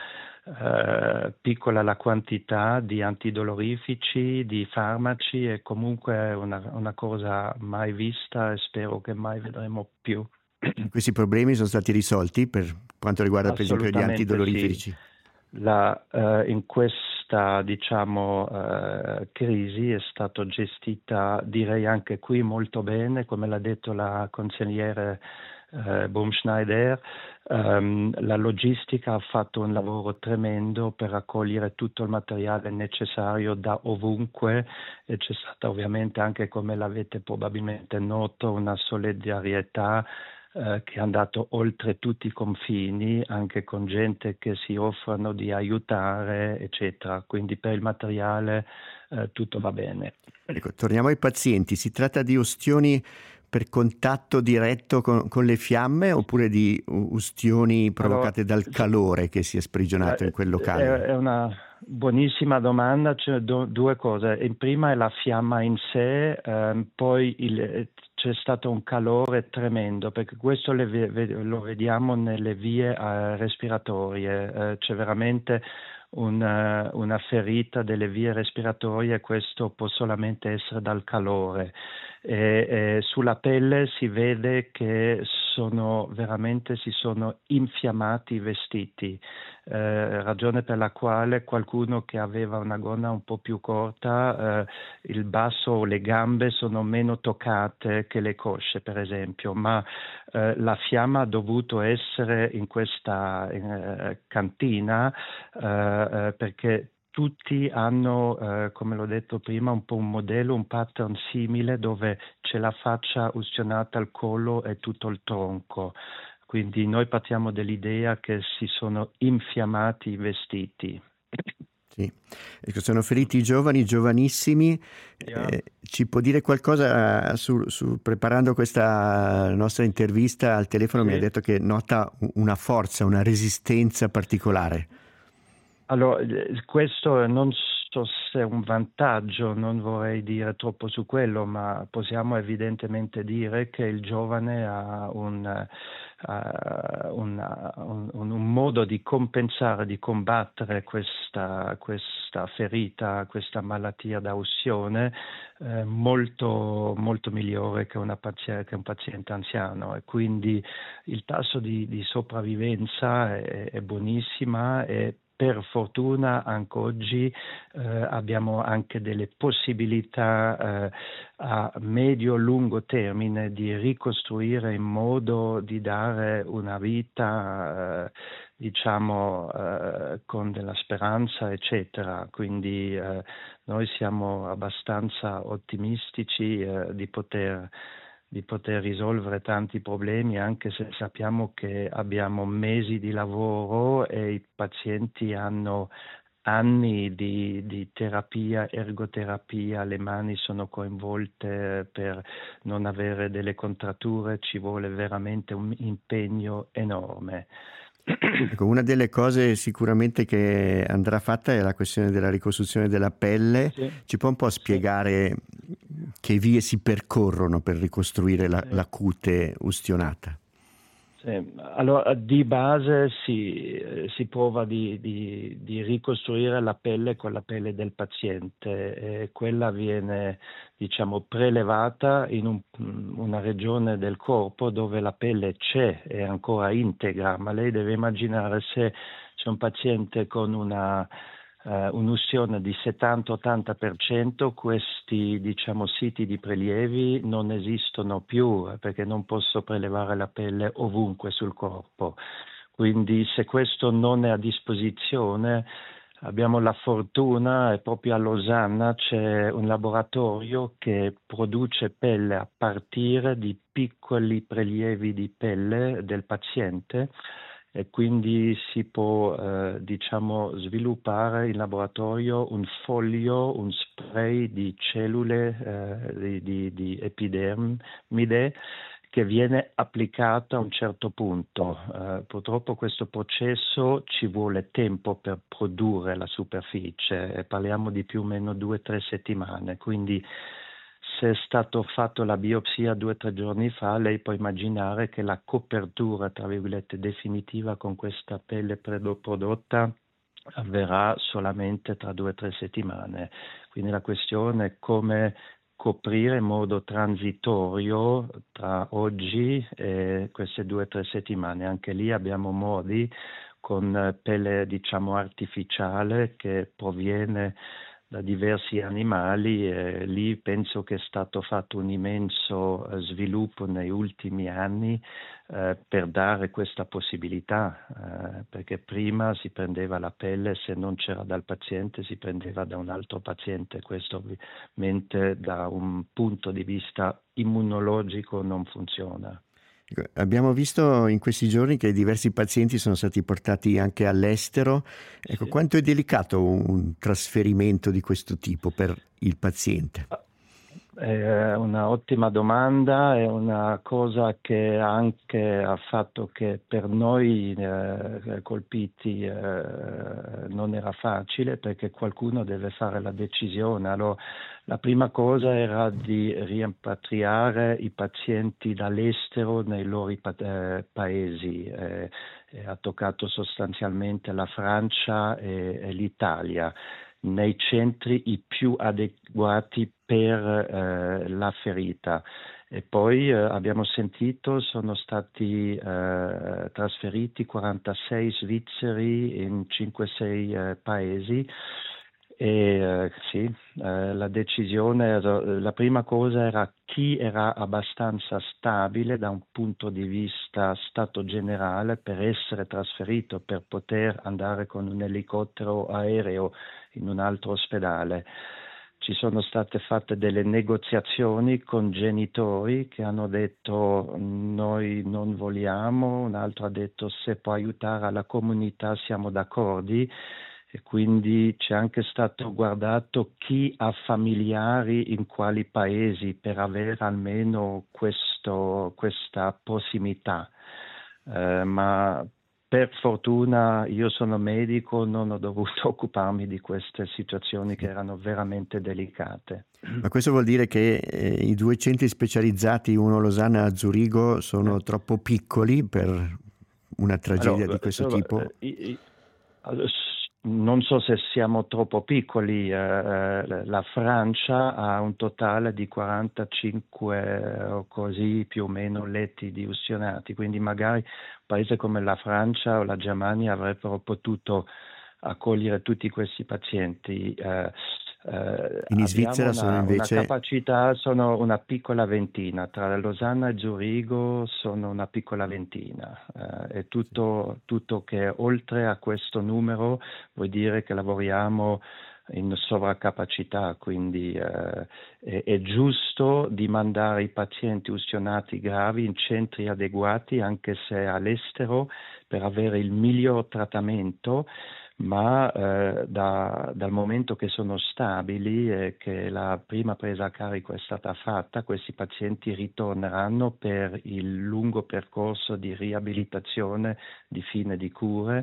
eh, piccola la quantità di antidolorifici, di farmaci, è comunque una, una cosa mai vista e spero che mai vedremo più. Questi problemi sono stati risolti per quanto riguarda per esempio gli antidolorifici? Sì. La, eh, in questa diciamo eh, crisi è stato gestita, direi anche qui molto bene, come l'ha detto la consigliere eh, Baumschneider. Um, la logistica ha fatto un lavoro tremendo per raccogliere tutto il materiale necessario da ovunque e c'è stata ovviamente anche, come l'avete probabilmente noto, una solidarietà Eh, che è andato oltre tutti i confini, anche con gente che si offrono di aiutare, eccetera. Quindi per il materiale eh, tutto va bene. Ecco, torniamo ai pazienti. Si tratta di ustioni per contatto diretto con, con le fiamme oppure di ustioni provocate allora, dal calore che si è sprigionato in quel locale? È una buonissima domanda. C'è do, due cose. In prima è la fiamma in sé, eh, poi il c'è stato un calore tremendo, perché questo le, lo vediamo nelle vie eh, respiratorie, eh, c'è veramente una, una ferita delle vie respiratorie e questo può solamente essere dal calore. E, e sulla pelle si vede che sono veramente si sono infiammati i vestiti, eh, ragione per la quale qualcuno che aveva una gonna un po' più corta, eh, il basso o le gambe sono meno toccate che le cosce per esempio, ma eh, la fiamma ha dovuto essere in questa eh, cantina eh, perché tutti hanno, eh, come l'ho detto prima, un po' un modello, un pattern simile dove c'è la faccia ustionata al collo e tutto il tronco. Quindi noi partiamo dall'idea che si sono infiammati i vestiti. Sì, ecco, sono feriti giovani, giovanissimi. Yeah. Eh, ci può dire qualcosa su, su preparando questa nostra intervista al telefono? Sì. Mi ha detto che nota una forza, una resistenza particolare. Allora, questo non so se è un vantaggio, non vorrei dire troppo su quello, ma possiamo evidentemente dire che il giovane ha un, uh, un, un, un modo di compensare, di combattere questa, questa ferita, questa malattia da ustione eh, molto, molto migliore che, una paziente, che un paziente anziano e quindi il tasso di, di sopravvivenza è, è buonissima e per fortuna anche oggi eh, abbiamo anche delle possibilità eh, a medio-lungo termine di ricostruire in modo di dare una vita eh, diciamo eh, con della speranza eccetera, quindi eh, noi siamo abbastanza ottimistici eh, di poter di poter risolvere tanti problemi anche se sappiamo che abbiamo mesi di lavoro e i pazienti hanno anni di, di terapia, ergoterapia, le mani sono coinvolte per non avere delle contratture, ci vuole veramente un impegno enorme. Ecco, una delle cose sicuramente che andrà fatta è la questione della ricostruzione della pelle. Sì. Ci può un po' spiegare sì. che vie si percorrono per ricostruire la, sì. la cute ustionata? Sì. Allora, di base si, si prova di, di, di ricostruire la pelle con la pelle del paziente e quella viene diciamo prelevata in un, una regione del corpo dove la pelle c'è, è ancora integra, ma lei deve immaginare se c'è un paziente con una Uh, un'ustione di settanta ottanta per cento, questi diciamo siti di prelievi non esistono più perché non posso prelevare la pelle ovunque sul corpo. Quindi se questo non è a disposizione abbiamo la fortuna e proprio a Losanna c'è un laboratorio che produce pelle a partire di piccoli prelievi di pelle del paziente e quindi si può eh, diciamo sviluppare in laboratorio un foglio, un spray di cellule eh, di, di, di epidermide che viene applicato a un certo punto. Eh, purtroppo questo processo ci vuole tempo per produrre la superficie e parliamo di più o meno due o tre settimane, quindi se è stato fatto la biopsia due o tre giorni fa, lei può immaginare che la copertura, tra virgolette, definitiva con questa pelle prodotta avverrà solamente tra due o tre settimane. Quindi la questione è come coprire in modo transitorio tra oggi e queste due o tre settimane. Anche lì abbiamo modi con pelle, diciamo, artificiale che proviene da diversi animali, e lì penso che è stato fatto un immenso eh, sviluppo negli ultimi anni eh, per dare questa possibilità, eh, perché prima si prendeva la pelle, se non c'era dal paziente si prendeva da un altro paziente. Questo ovviamente da un punto di vista immunologico non funziona. Abbiamo visto in questi giorni che diversi pazienti sono stati portati anche all'estero. Ecco, sì. Quanto è delicato un trasferimento di questo tipo per il paziente? È una ottima domanda, è una cosa che anche ha fatto che per noi eh, colpiti eh, non era facile, perché qualcuno deve fare la decisione. Allora, la prima cosa era di rimpatriare i pazienti dall'estero nei loro eh, paesi. Eh, ha toccato sostanzialmente la Francia e, e l'Italia, nei centri i più adeguati per eh, la ferita. E poi eh, abbiamo sentito sono stati eh, trasferiti quarantasei svizzeri in cinque sei eh, paesi. E eh, sì, eh, la decisione, la prima cosa era chi era abbastanza stabile da un punto di vista stato generale per essere trasferito, per poter andare con un elicottero aereo in un altro ospedale. Ci sono state fatte delle negoziazioni con genitori che hanno detto noi non vogliamo, un altro ha detto se può aiutare alla comunità siamo d'accordo. E quindi c'è anche stato guardato chi ha familiari in quali paesi per avere almeno questo, questa prossimità. Eh, ma per fortuna io sono medico, non ho dovuto occuparmi di queste situazioni che erano veramente delicate. Ma questo vuol dire che eh, i due centri specializzati, uno a Losanna e a Zurigo, sono eh. troppo piccoli per una tragedia allora, di questo allora, tipo? Eh, i, allora, non so se siamo troppo piccoli, eh, la Francia ha un totale di quarantacinque o così più o meno letti di ustionati, quindi magari un paese come la Francia o la Germania avrebbero potuto accogliere tutti questi pazienti. Eh, eh, in Svizzera una, sono invece una capacità, sono una piccola ventina, tra Losanna e Zurigo sono una piccola ventina, eh, e tutto, tutto che oltre a questo numero vuol dire che lavoriamo in sovraccapacità, quindi eh, è, è giusto di mandare i pazienti ustionati gravi in centri adeguati anche se all'estero per avere il miglior trattamento. Ma eh, da, dal momento che sono stabili e che la prima presa a carico è stata fatta, questi pazienti ritorneranno per il lungo percorso di riabilitazione, di fine di cure,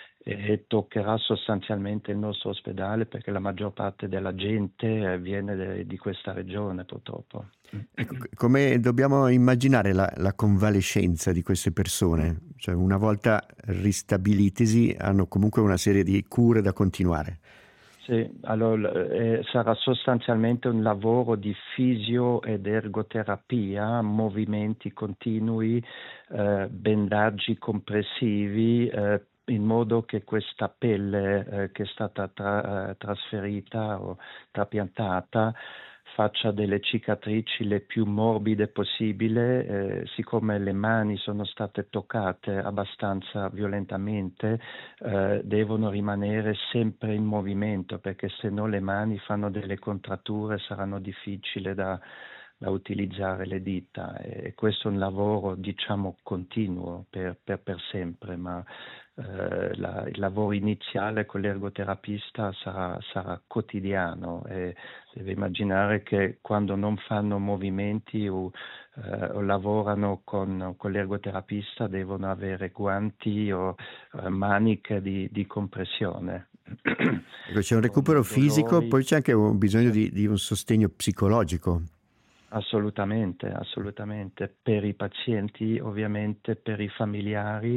e toccherà sostanzialmente il nostro ospedale perché la maggior parte della gente viene de, di questa regione purtroppo. Ecco, come dobbiamo immaginare la, la convalescenza di queste persone? Cioè, una volta ristabilitesi hanno comunque una serie di cure da continuare. Sì, allora eh, sarà sostanzialmente un lavoro di fisio ed ergoterapia, movimenti continui, eh, bendaggi compressivi, eh, in modo che questa pelle eh, che è stata tra, eh, trasferita o trapiantata faccia delle cicatrici le più morbide possibile, eh, siccome le mani sono state toccate abbastanza violentamente, eh, devono rimanere sempre in movimento, perché se no le mani fanno delle contratture, saranno difficili da, da utilizzare le dita, e questo è un lavoro diciamo continuo per, per, per sempre, ma eh, la, il lavoro iniziale con l'ergoterapista sarà, sarà quotidiano, e deve immaginare che quando non fanno movimenti o, eh, o lavorano con, con l'ergoterapista devono avere guanti o eh, maniche di, di compressione. C'è un recupero fisico, poi c'è anche un bisogno di, di un sostegno psicologico. Assolutamente, assolutamente, per i pazienti ovviamente, per i familiari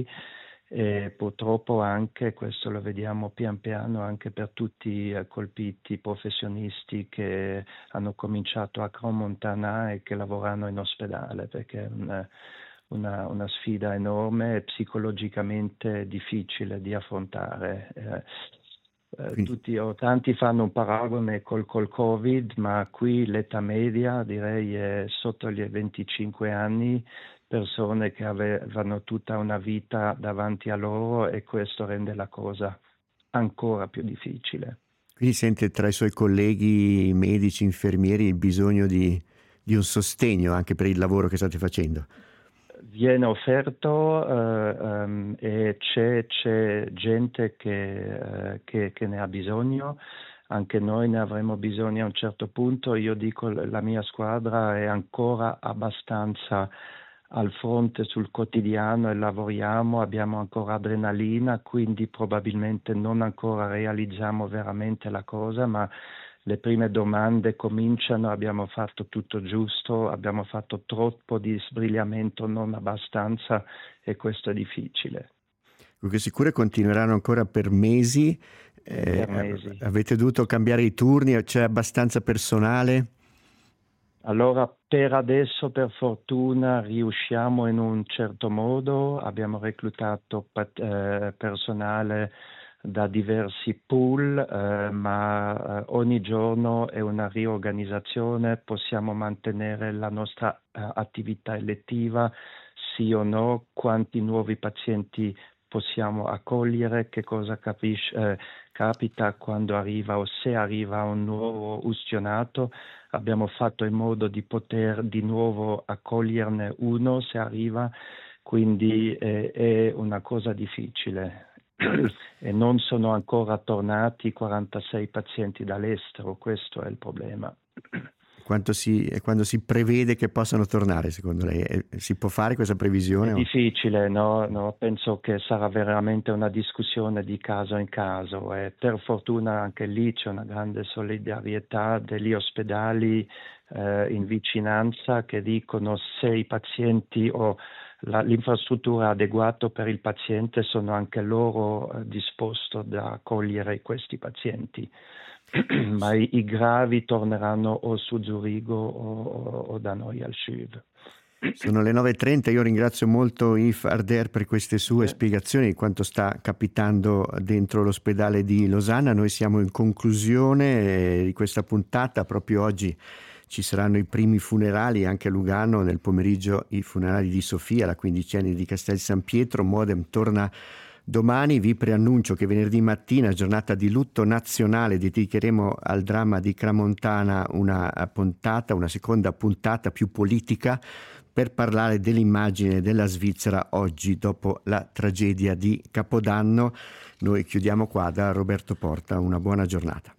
e purtroppo anche, questo lo vediamo pian piano, anche per tutti i colpiti professionisti che hanno cominciato a Crans-Montana e che lavorano in ospedale, perché è una, una, una sfida enorme e psicologicamente difficile di affrontare. Eh, Eh, tutti o tanti fanno un paragone col, col Covid, ma qui l'età media direi è sotto gli venticinque anni, persone che avevano tutta una vita davanti a loro e questo rende la cosa ancora più difficile. Quindi sente tra i suoi colleghi medici, infermieri il bisogno di, di un sostegno anche per il lavoro che state facendo? Viene offerto uh, um, e c'è, c'è gente che, uh, che, che ne ha bisogno, anche noi ne avremo bisogno a un certo punto. Io dico la mia squadra è ancora abbastanza al fronte sul quotidiano e lavoriamo, abbiamo ancora adrenalina, quindi probabilmente non ancora realizziamo veramente la cosa, ma le prime domande cominciano, abbiamo fatto tutto giusto, abbiamo fatto troppo di sbrigliamento, non abbastanza e questo è difficile. Perché sicure continueranno ancora per mesi, eh, per mesi. Avete dovuto cambiare i turni, c'è abbastanza personale? Allora per adesso per fortuna riusciamo in un certo modo, abbiamo reclutato eh, personale da diversi pool, eh, ma eh, ogni giorno è una riorganizzazione, possiamo mantenere la nostra eh, attività elettiva, sì o no, quanti nuovi pazienti possiamo accogliere, che cosa capisce, eh, capita quando arriva o se arriva un nuovo ustionato, abbiamo fatto in modo di poter di nuovo accoglierne uno se arriva, quindi eh, è una cosa difficile. E non sono ancora tornati quarantasei pazienti dall'estero, questo è il problema. Quanto si, quando si prevede che possano tornare, secondo lei? Si può fare questa previsione? È difficile, no? No, penso che sarà veramente una discussione di caso in caso e per fortuna anche lì c'è una grande solidarietà degli ospedali eh, in vicinanza che dicono se i pazienti o La, l'infrastruttura adeguata per il paziente sono anche loro eh, disposti ad accogliere questi pazienti, ma i, i gravi torneranno o su Zurigo o, o, o da noi al C U V. Sono le nove e trenta, io ringrazio molto Yves Arder per queste sue eh. spiegazioni di quanto sta capitando dentro l'ospedale di Losanna. Noi siamo in conclusione di questa puntata, proprio oggi ci saranno i primi funerali anche a Lugano, nel pomeriggio i funerali di Sofia, la quindicenne di Castel San Pietro. Modem torna domani, vi preannuncio che venerdì mattina, giornata di lutto nazionale, dedicheremo al dramma di Crans-Montana una puntata, una seconda puntata più politica per parlare dell'immagine della Svizzera oggi dopo la tragedia di Capodanno. Noi chiudiamo qua da Roberto Porta, una buona giornata.